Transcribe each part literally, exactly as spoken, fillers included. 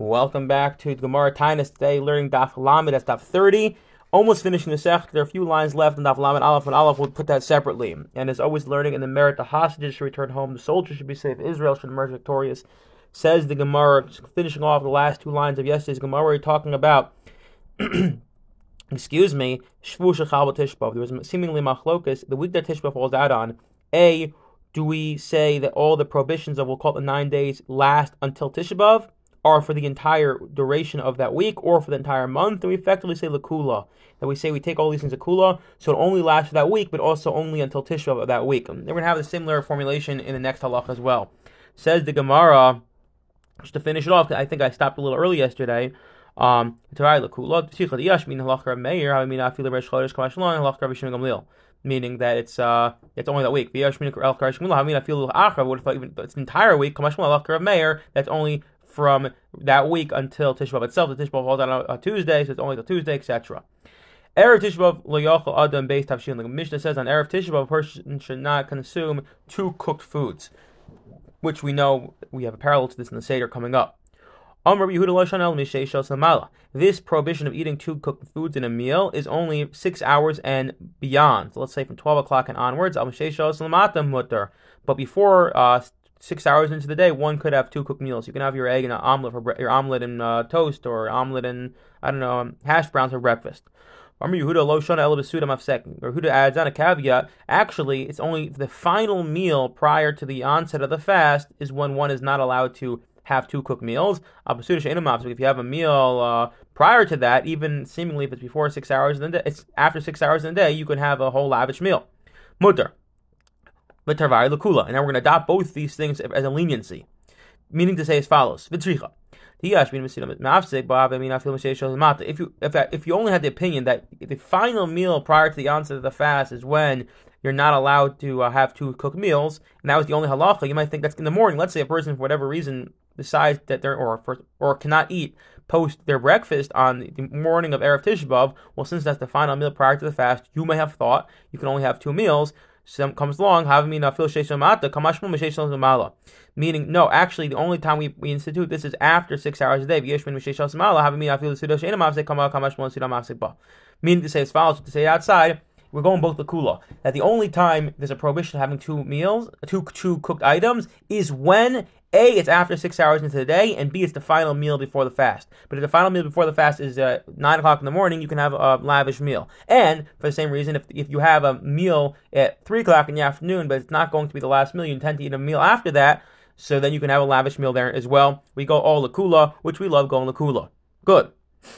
Welcome back to Gemara Tainus today, learning Daf Lamed. That's Daf thirty. Almost finishing the Sech. There are a few lines left in Daf Lamed Aleph, and Aleph. We'll put that separately. And as always, learning in the merit, the hostages should return home, the soldiers should be safe, Israel should emerge victorious. Says the Gemara, finishing off the last two lines of yesterday's Gemara, we're talking about, excuse me, Shvu Shechal Tishbav. There was seemingly machlokas. The week that Tishbav falls out on, A, do we say that all the prohibitions of, we'll call it the nine days, last until Tisha B'Av, are for the entire duration of that week, or for the entire month? And we effectively say Lakula, that we say we take all these things to Kula, so it only lasts for that week, but also only until Tisha B'Av of that week. And we're going to have a similar formulation in the next halach as well. Says the Gemara, just to finish it off, I think I stopped a little early yesterday. Um, meaning that it's uh it's only that week. What if it's an entire week? That's only from that week until Tisha B'Av itself. The Tisha B'Av falls out on a Tuesday, so it's only till Tuesday, et cetera. Erev Tisha B'Av lo yachal adam beis tavshilin. The Mishnah says on Erev Tisha B'Av a person should not consume two cooked foods, which we know we have a parallel to this in the Seder coming up. This prohibition of eating two cooked foods in a meal is only six hours and beyond. So let's say from twelve o'clock and onwards. But before uh, six hours into the day, one could have two cooked meals. You can have your egg and an omelet for bre- your omelet and uh, toast, or omelet and I don't know hash browns for breakfast. Or Yehuda adds on a caveat. Actually, it's only the final meal prior to the onset of the fast is when one is not allowed to have two cooked meals. If you have a meal uh, prior to that, even seemingly if it's before six hours in the day, it's after six hours in the day, you can have a whole lavish meal. Mutter. And now we're going to adopt both these things as a leniency, meaning to say as follows: If you if if if you only had the opinion that the final meal prior to the onset of the fast is when you're not allowed to uh, have two cooked meals, and that was the only halacha, you might think that's in the morning. Let's say a person, for whatever reason, decides that they're or for, or cannot eat post their breakfast on the morning of Erev Tisha B'Av. Well, since that's the final meal prior to the fast, you may have thought you can only have two meals. Some comes along, meaning no, actually the only time we, we institute this is after six hours a day. Meaning to say as follows, to say outside, we're going both the kula, that the only time there's a prohibition of having two meals, two two cooked items, is when A, it's after six hours into the day, and B, it's the final meal before the fast. But if the final meal before the fast is uh, nine o'clock in the morning, you can have a lavish meal. And for the same reason, if if you have a meal at three o'clock in the afternoon, but it's not going to be the last meal, you intend to eat a meal after that, so then you can have a lavish meal there as well. We go all lakula, which we love going lakula. Good.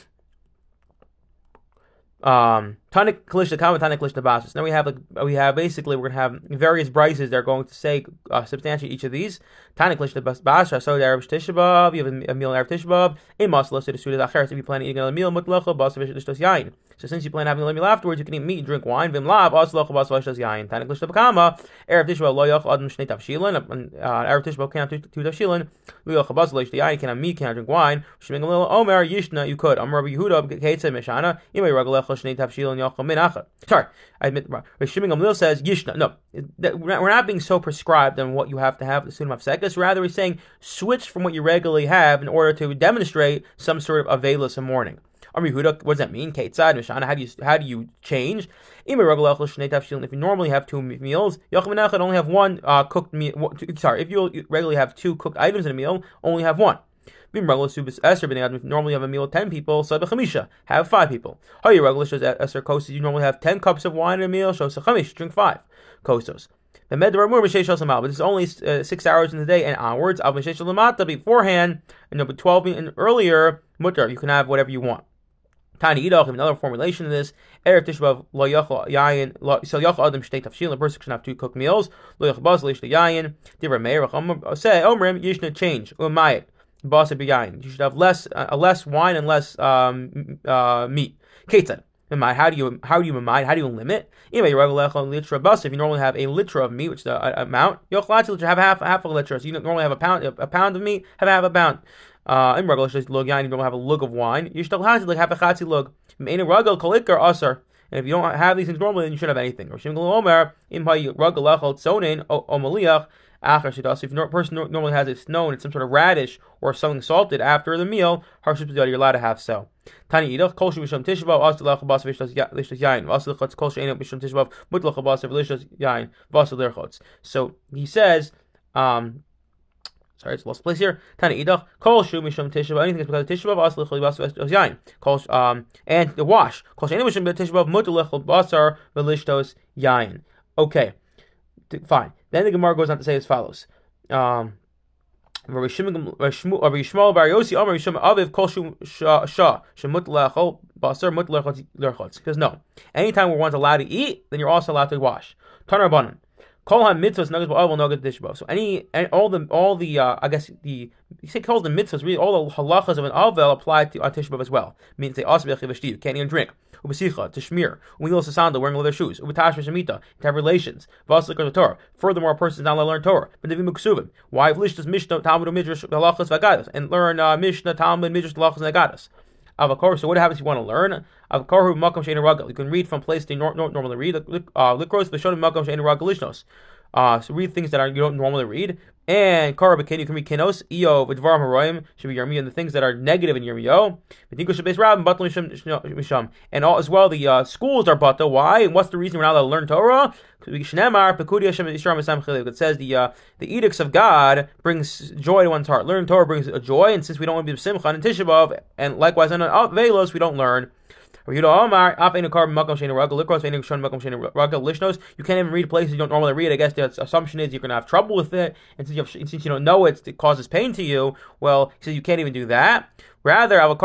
Um, Tanik Kalishta Kama, Tanik Kalishta Basis. Now we have like, we have basically we're gonna have various brises that are going to say uh, substantiate each of these. Tanik Kalishta Basis. So the Erev Tisha B'Av, you have a meal Erev Tisha B'Av. A masla so the suda acher. If you plan on eating a meal, mutlacha basavish l'shtos yain. So since you plan on having a meal afterwards, you can eat meat and drink wine. Vim lav aslacha basavish l'shtos yain. Tanik Kalishta Kama. Erev Tisha B'Av lo yach adam shnei tavshilin. Erev Tisha B'Av can't have two tavshilin. Lo yach basavish l'shtos yain. Can't have meat. Can't drink wine. Sheming a little omer yishna. You could. Amar Rabbi Yehuda Ketzeh Mishana. Imay ragalecha shnei tavshilin yach minachat. Sorry, I admit. Rishiming Gamliel says yishna. No, we're not being so prescribed on what you have to have the sunnah of sekes. Rather, we're saying switch from what you regularly have in order to demonstrate some sort of aveilus in morning. Amri Huda, what does that mean? Keitzad Mishana. How do you how do you change? If you normally have two meals, only have one uh, cooked meal. Sorry, if you regularly have two cooked items in a meal, only have one. If you normally have a meal of ten people, so have five people. You normally have ten cups of wine in a meal, so drink five kosos. But it's only uh, six hours in the day and onwards. Beforehand, you know, but twelve and earlier, mutter, you can have whatever you want. Tiny Idach, another formulation of this. Erev Tisha B'Av lo yachal yayin so yachal adam shtei tafshilin. A person can have two cooked meals. Lo yachal bas leishta yayin. Divrei Meir say omrim yishna change umayit basa b'yayin. You should have less uh, less wine and less um, uh, meat. Ketzad. How do you how do you mind? How do you limit? If you normally have a litra of meat, which is the amount, you have half half a litra. So you normally have a pound a pound of meat, have half a pound. Uh, in regular you don't have a lug of wine. You should have like half a chatzi lug. And if you don't have these things normally, then you shouldn't have anything. If a person normally has it known, it's some sort of radish or something salted after the meal, you're allowed to have so. Tani idach kol shemisham tishbav asel lech bas v'ishtas yain asel lechotz kol she'enu misham tishbav mutlach bas v'ishtas yain vasel lerchotz. So he says, um, sorry, it's lost place here. Tani idach kol shu misham tishbav, anything that's because of tishbav asel lech bas v'ishtas yain. Kol um and the wash kol she'enu misham tishbav mutlach basar v'ishtas yain. Okay, fine. Then the Gemara goes on to say as follows. Um. Rabbi Yishmael bar Yossi Amar Yishmael Aviv Kol Shah Shemut Lechol Basar Mut Lerchotz. Because no, anytime where one's allowed to eat, then you're also allowed to wash. Tanar Banan Kol Ha Mitzvahs Nuggets Ba'avol Nuggets Dishbo. So any, any all the all the uh, I guess the you say called the mitzvahs, really all the halachas of an avel apply to on Tishbav as well. It means they also you can't even drink. Ubesicha, to schmear, umil sasanda, wearing leather shoes, ubatash v'shamita, to have relations, vaslik of the Torah. Furthermore, a person is not allowed to learn Torah. But the Vimuksuvim, why have lishtas mishnah, talmud, midrash, halachas, v'agadas, and learn uh, mishnah, talmud, midrash, halachas, and agadas. Avakor, so what happens if you want to learn? Avakor, makam she'en ragal. You can read from place they nor- normally read. Likros v'shonim makam she'en ragal lishnos. Uh, so read things that are you don't normally read. And Karabakin, you can read Kinos, Eo, Vidvar Haroim, should be Yirmiyah, and the things that are negative in Yirmiyah. And all as well, the uh, schools are Bata. Why? And what's the reason we're not allowed to learn Torah? It says the uh, the edicts of God brings joy to one's heart. Learning Torah brings a joy, and since we don't want to be Simcha and Tisha B'Av, and likewise on Velos, we don't learn. You can't even read places you don't normally read. I guess the assumption is you're going to have trouble with it, and since you, have, since you don't know it, it causes pain to you. Well, he says you can't even do that. Rather, you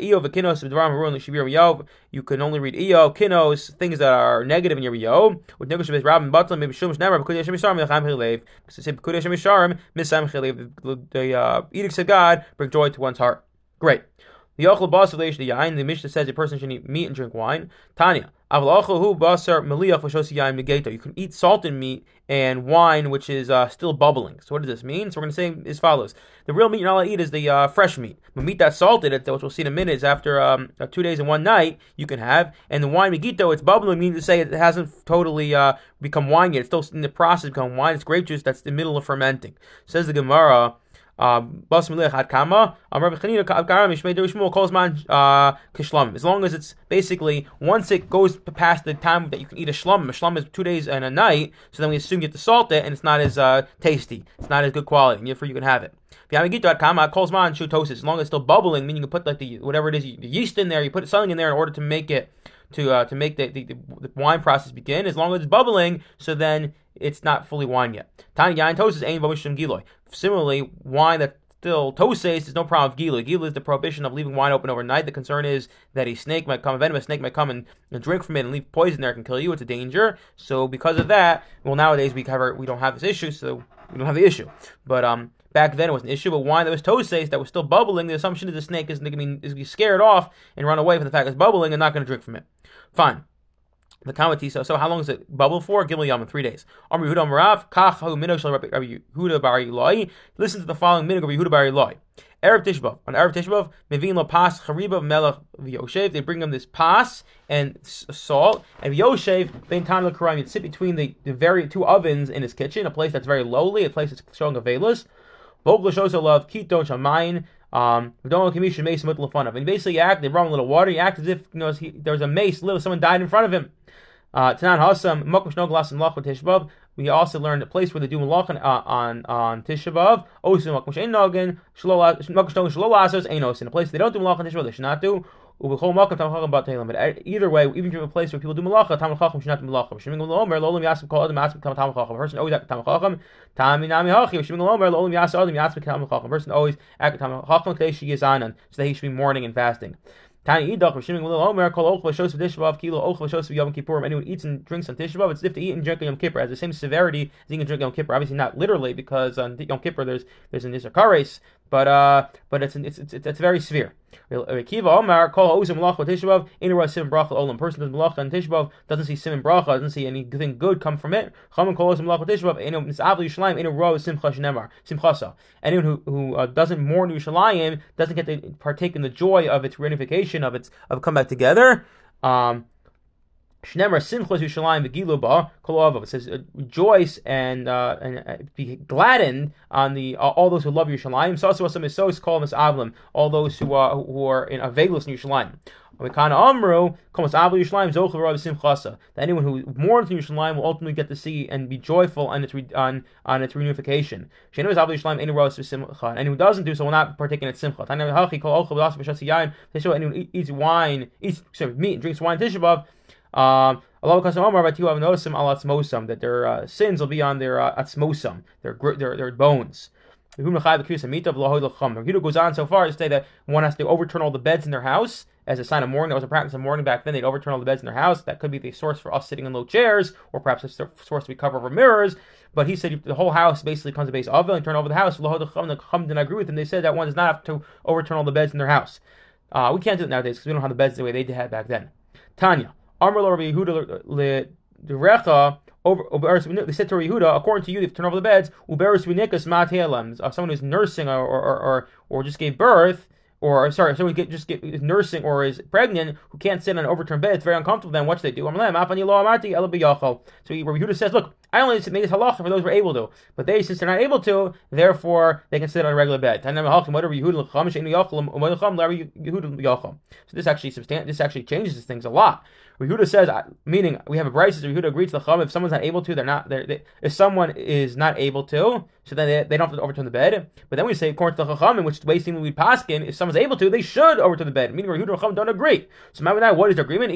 can only read Eo, Kinos, things that are negative in your Eo. The uh, edicts of God bring joy to one's heart. Great. The Mishnah says a person should eat meat and drink wine. Tanya. You can eat salted meat and wine, which is uh, still bubbling. So what does this mean? So we're going to say as follows. The real meat you're not allowed to eat is the uh, fresh meat. But meat that's salted, which we'll see in a minute, is after um, uh, two days and one night, you can have. And the wine megito, it's bubbling, meaning to say it hasn't totally uh, become wine yet. It's still in the process of becoming wine. It's grape juice that's in the middle of fermenting. Says the Gemara, as long as it's basically once it goes past the time that you can eat a shlum, a shlum is two days and a night, so then we assume you have to salt it and it's not as uh, tasty, it's not as good quality, and therefore you can have it. As long as it's still bubbling, meaning you can put like the whatever it is, the yeast in there, you put something in there in order to make it to uh, to make the, the, the wine process begin. As long as it's bubbling, so then it's not fully wine yet. Tani yain tosis ain't b'mishum giloy. Similarly, wine that still toses, there's no problem with giloy. Giloy is the prohibition of leaving wine open overnight. The concern is that a snake might come, a venomous snake might come and, and drink from it and leave poison there, it can kill you. It's a danger. So because of that, well, nowadays we cover we don't have this issue, so we don't have the issue. But um. Back then it was an issue, but wine that was toses, that was still bubbling, the assumption is the snake is going to be scared off and run away from the fact it's bubbling and not going to drink from it. Fine. The Kamatisa, so how long does it bubble for? Gimel Yom, three days. Amr Yehuda Marav, Kach Hu Minosh Rabbi Yehuda Bar Eloi. Listen to the following minhag of Yehuda Bar Eloi. Erev Tishbav. On Erev Tishbav, Mevin Lo Pas Chariba Melech V'Yoshev. They bring him this pas and salt, and V'Yoshev Ben Tan LeKaram. You'd sit between the, the very two ovens in his kitchen, a place that's very lowly, a place that's showing a veilus. Bogla shows a love, Kiton Shamayin, um, don't commission mace with fun of. And basically, act, they brought him a little water, he acted as if you know he, there was a mace, little someone died in front of him. Uh, Tanan Hasam, Mokum Shno Glass and Lach with Tishabav. We also learned a place where they do malach on on on Tishabav. Osim Mokum Shein Nogan, Mokum Shno Shlolasas, Ainos. In a place they don't do malach on Tishabav, they should not do. But either way, even if you have a place where people do malacha, Talmid Chacham should not do malacha. Shimon Lomer, Lolim Yasib Kol Adam Yasib Talmid Chacham. Person always act Talmid Chacham. Tami Nami Hachi. Shimon Lomer, Lolim Yasib Adam Yasib Talmid Chacham. Person always act Talmid Chacham. Today she is on, so that he should be mourning and fasting. Tani Idach, Shimon Lomer, Kol Ochva Shos V'Tishabav Kilo Ochva Shos V'Yom Kippurim. Anyone eats and drinks on Tishabav, it's if to eat and drink on Yom Kippur. It has the same severity as eating and drinking on Yom Kippur. Obviously not literally, because on Yom Kippur there's there's an Isser Kares, but uh, but it's it's it's, it's very severe. Kiva Omar Kol Ha'uzim Malacha Tishabav. Ain't a Sim Bracha Olam. Person does Malacha on Tishabav doesn't see Sim Bracha, doesn't see anything good come from it. Chaman Kol Ha'uzim Malacha Tishabav. Ain't a Misavli Yushalayim. Ain't a Ro Simcha Shnemar Simchasa. Anyone who who uh, doesn't mourn Yushalayim doesn't get to partake in the joy of its reunification, of its of come back together. Um. Shnemer Simchos Yushalayim V'Gilu Ba Kol Avav. It says uh, rejoice and uh, and uh, be gladdened on the uh, all those who love Yerushalayim. Sasu Asam Isos Kol Mis Avlim. All those who are who are in Aveglus in Yerushalayim. That anyone who mourns in Yerushalayim will ultimately get to see and be joyful on its re, on on its reunification. And anyone who doesn't do so will not partake in its simcha. Anyone eats wine, eats sorry, meat, and drinks wine. Tisha B'Av. Um, that their uh, sins will be on their uh, atzmosam, their their their bones. Yehuda goes on so far as to say that one has to overturn all the beds in their house as a sign of mourning. That was a practice of mourning back then. They'd overturn all the beds in their house. That could be the source for us sitting in low chairs, or perhaps a source to be covered over mirrors. But he said the whole house basically comes to base of and turn over the house. The Chum did not agree with him. They said that one does not have to overturn all the beds in their house. Uh, we can't do it nowadays because we don't have the beds the way they had back then. Tanya, Amar Rabbi Yehuda le Recha. Over, they said to Yehuda, according to you, they turn over the beds. Uberus v'nikas mate'elam. Someone who's nursing or or, or or just gave birth, or sorry, someone who just get, is nursing or is pregnant who can't sit on an overturned bed. It's very uncomfortable. Then what should they do? So Yehuda says, look, I only made this halacha for those who are able to, but they, since they're not able to, therefore they can sit on a regular bed. So this actually substan- this actually changes things a lot. Yehuda says, meaning we have a brayso. Yehuda agrees to the chum. If someone's not able to, they're not. They're, they, if someone is not able to, so then they, they don't have to overturn the bed. But then we say, according to the chacham, in which the way seemingly we paskin, if someone's able to, they should overturn the bed. Meaning Yehuda and chacham don't agree. So now, what is the agreement?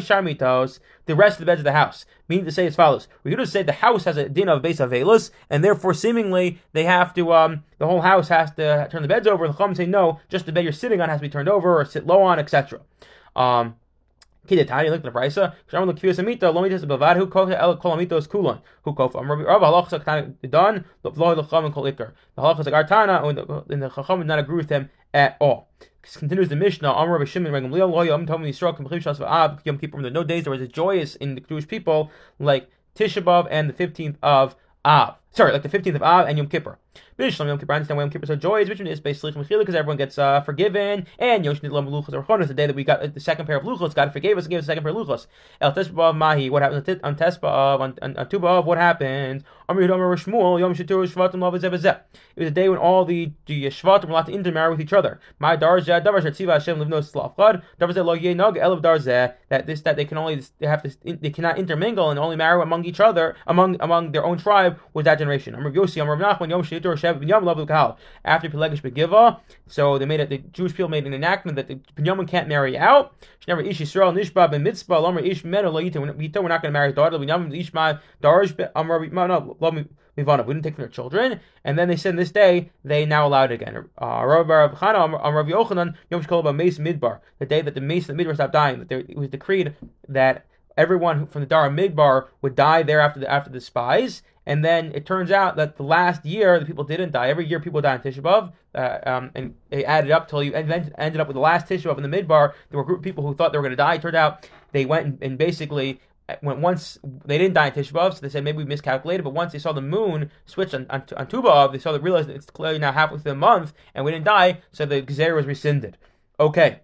The rest of the beds of the house. Meaning to say as follows: Yehuda said the house has a din of base avelus, and therefore seemingly they have to. Um, the whole house has to turn the beds over. The chacham say no, just the bed you're sitting on has to be turned over or sit low on, et cetera. Um. Kidetani, look at the brayso. Kshaman look kiyus amita. Lomitas bavad who kofa el kol amitos kulan who kofa. Am Rabbi Rav halachas aktan done. Lo v'lo lecham and kol ikar. The halachas agartana and the chacham did not agree with them at all. Continues the Mishnah. Am Rabbi Shimon Regam Liel Lo Yom Tom Yisrael K'Mechim Shas V'Av Yom Kippur. There are no days there was a joyous in the Jewish people like Tisha B'Av and the fifteenth of Av. Sorry, like the fifteenth of Av and Yom Kippur. B'Yishlam Yom Kippur. I understand why Yom Kippur is so joyous. Which is basically because everyone gets uh, forgiven. And Yosh Nidlam Luchos Archon is the day that we got uh, the second pair of Luchos. God forgave us and gave us the second pair of Luchos. El Tespa B'Av Mahi. What happens on Tespa B'Av on, on, on Tu B'Av? What happened? Amar Yudam Amar Shmuel Yom Shetur Shvatim Lav Zeh B'Zeh. It was a day when all the, the Shvatim were allowed to intermarry with each other. My Darzeh Davar Shetziva Hashem Livno Slafchad Davar Zeh Lo Yeh Nog Elav Darzeh. That this that they can only they have to they cannot intermingle and only marry among each other among among their own tribe with that generation. Amar Yossi Amar Nachman Yom Shetur Shev B'Yam Lav L'Kahal. After Pelegish Begiva, so they made it. The Jewish people made an enactment that the Binyamin can't marry out. Never Ish Yisrael Nishba Ben Mitzvah Lomer Ish Meno Lo Yita. We're not going to marry his daughter. Binyamin Ishma Darj Amar no no Mivana. We didn't take from their children. And then they said this day they now allowed it again. Rav Chana Amar Rav Yochanan Yom Shkol Ba Meis Midbar. The day that the Meis of the Midbar stopped dying. That there, it was decreed that everyone from the Dara Midbar would die there after the after the spies. And then it turns out that the last year the people didn't die. Every year people die in Tisha B'Av, uh, um, and it added up till you and then ended up with the last Tisha B'Av in the Midbar. There were a group of people who thought they were going to die. It turned out they went and, and basically went once they didn't die in Tisha B'Av, so they said maybe we miscalculated. But once they saw the moon switch on on, on Tu B'Av, they saw they realized it's clearly now halfway through the month and we didn't die, so the Gezer was rescinded. Okay.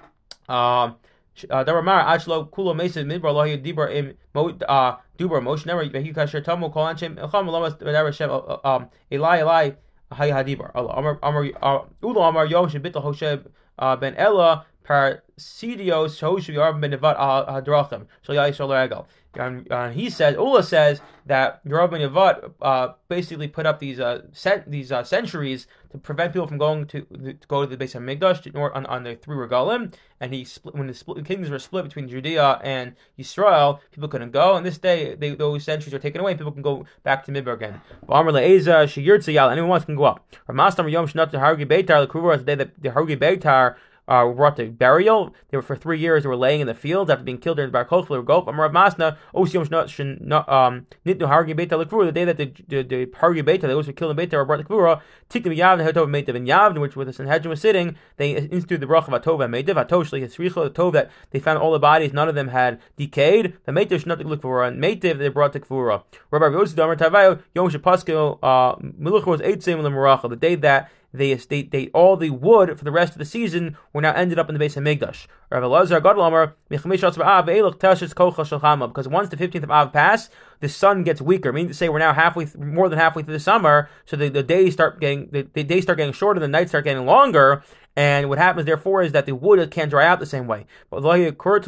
Um. Daramar Ashlo Kulo Mesa Midbar Lohi Dibra im uh Dubra Moshe never he kasher Tomo Kolanchim Elcham Lamas Darashem um Eli Eli Hay Hadibar Amar Amar Ulo Amar Yosh Bitel Hosheb Ben Ella Parsidios Hoshu Yarb Ben Nevat Hadrachim So Yai Sholagal. And uh, he says, Ula says that Yerub ben Nevat uh, basically put up these uh, cent- these uh, centuries to prevent people from going to, to go to the base of Mikdash on, on the three regalim. And he split, when the split, kingdoms were split between Judea and Yisrael, people couldn't go. And this day, they, those centuries are taken away. And people can go back to Midbar again. Anyone wants can go up. The day that the Harugi Beitar Uh, were brought to burial. They were for three years. They were laying in the fields after being killed during the Bar Kochel. They were go. Amar Masna Osiyom um Nitnu Hargi Beita Lekvura. The day that the the, the Hargi Beita, those who killed in Beita, were brought to Kvura. Tikim Yav the Hetov Meitav and Yav, in which where the Sanhedrin was sitting, they instituted the Brach of Atov and Meitav. Atov Shli Hisricho. The Tov that they found all the bodies, none of them had decayed. The Meitav should not look for and Meitav they brought to Kvura. Rabbi Yosef Damar Tavayo Yom Shepasko uh Miluch was Eitzim Lemaracha. The day that they they, they all the wood for the rest of the season were now ended up in the base of Migdash. Rav Elazar Gadol Amar, because once the fifteenth of Av passed, the sun gets weaker. Meaning to say, we're now halfway, th- more than halfway through the summer, so the, the days start getting the, the days start getting shorter, the nights start getting longer. And what happens, therefore, is that the wood can't dry out the same way. But so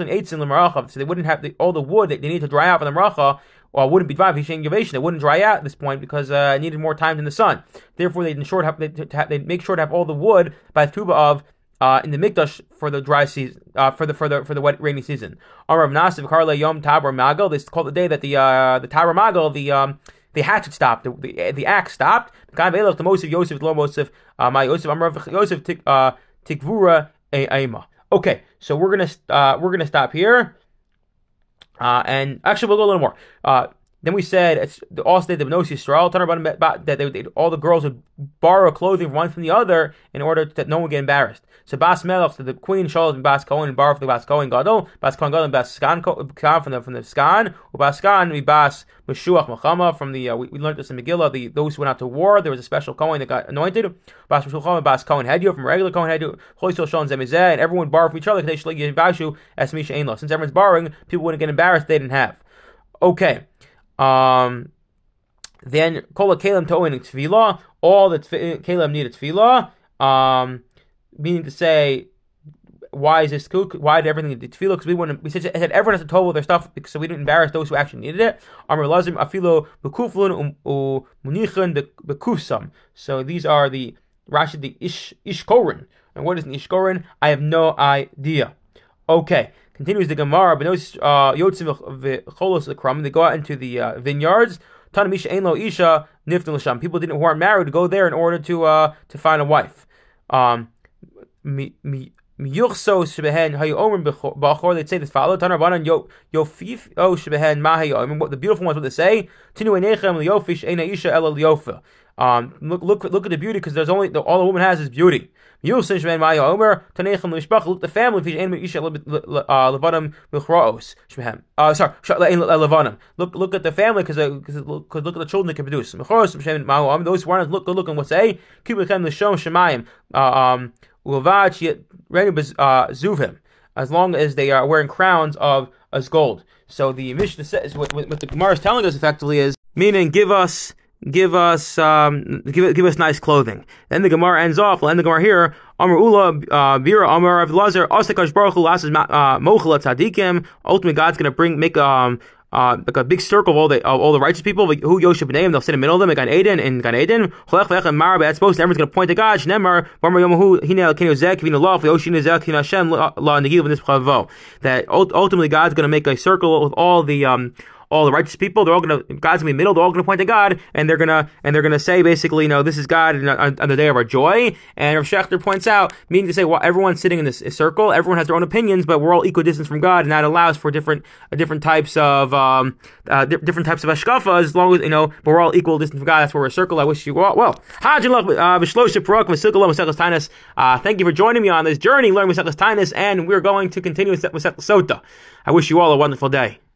they wouldn't have the, all the wood that they need to dry out for the meracha. Well, wouldn't be dry. It wouldn't dry out at this point because uh, it needed more time in the sun. Therefore, they short have they, they make sure to have all the wood by the tuba of uh, in the mikdash for the dry season, uh, for the for the for the wet rainy season. Amar Nasiv Karle Yom Tabar Magal. This is called the day that the uh, the Tabar Magal, the um, the hatchet stopped, the the, the axe stopped. The Mosif Yosef Lo Mosif my Yosef Amar Yosef Tikvura Eima. Okay, so we're gonna uh, we're gonna stop here. Uh, and actually, we'll go a little more. Uh, then we said it's the all state the Bnos Yisrael that they, they, all the girls would borrow clothing from one from the other in order that no one would get embarrassed. So Bas Melech, so the queen Shalos and Bas Kohen and borrow from the Bas Kohen Gadol, Bas Kohen Gadol and Bas Skan from the from the Skan, Bas Skan we Bas Meshuach Machama from the uh, we, we learned this in Megillah. The those who went out to war, there was a special Kohen that got anointed. Bas Meshuach and Bas Kohen Hedio from regular Kohen Hedio, Choisol Shon Zemizeh, and everyone borrowed from each other. Since everyone's borrowing, people wouldn't get embarrassed they didn't have. Okay. Um, then Kol Kalim Toin Tefillah, all the Kalim need a Tefillah. Um, meaning to say, why is this cool? Why did everything need Tefillah? Because we wouldn't. We said, said everyone has to total their stuff, so we didn't embarrass those who actually needed it. Amar Lazim Afilo Bekuflun Munichun Bekufsam. So these are the Rashi the Ish Ishkorin. And what is an Ishkorin? I have no idea. Okay. Continues the Gemara, but Yotzim v'cholos l'kram. They go out into the uh, vineyards. Tanamisha ein lo isha niftin l'sham. People didn't who aren't married to go there in order to uh to find a wife. Um, miyuchso shebehen hayu omrim b'achor. They'd say this follow. Tanar banan yo yofif o shebehen ma hayu. I mean, what the beautiful ones what they say. Tinu einechem liyofish eina isha ela liyofa. Um, look look look at the beauty because there's only the, all the woman has is beauty. Look the family uh sorry look look at the family because because look at the children they can produce. Those who aren't look good looking what say um as long as they are wearing crowns of as gold. So the Mishnah says what, what the Gemara is telling us effectively is meaning give us Give us, um, give give us nice clothing. Then the Gemara ends off. We'll end the Gemara here. Amar Ula, Bira, Amar Rav Elazar, Osakash Baruch Hu lasses Mochel Tzadikim. Ultimately, God's going to bring make um uh like a big circle of all the of all the righteous people. Who Yosheb B'neim, they'll sit in the middle of them. In Gan Eden, in Gan Eden. Cholech Vech and Marab. That's supposed. Everyone's going to point to God. Shnemar Barmar Yomahu Hinel Kenu Zek Vina Lav Yoshin Zek Hina Hashem La Negil V'Nis Chavo. That ultimately God's going to make a circle with all the um. all the righteous people. They're all gonna God's gonna be in the middle. They're all gonna point to God, and they're gonna and they're gonna say basically, you know, this is God on, on the day of our joy. And Rav Shechter points out, meaning to say, well, everyone's sitting in this circle. Everyone has their own opinions, but we're all equidistant from God, and that allows for different uh, different types of um uh, di- different types of hashkafa. As long as you know, but we're all equal distant from God. That's where we're a circle. I wish you well. Well, uh, thank you for joining me on this journey, learning Masechtas Taanis, and we're going to continue with Masechtas Sota. I wish you all a wonderful day.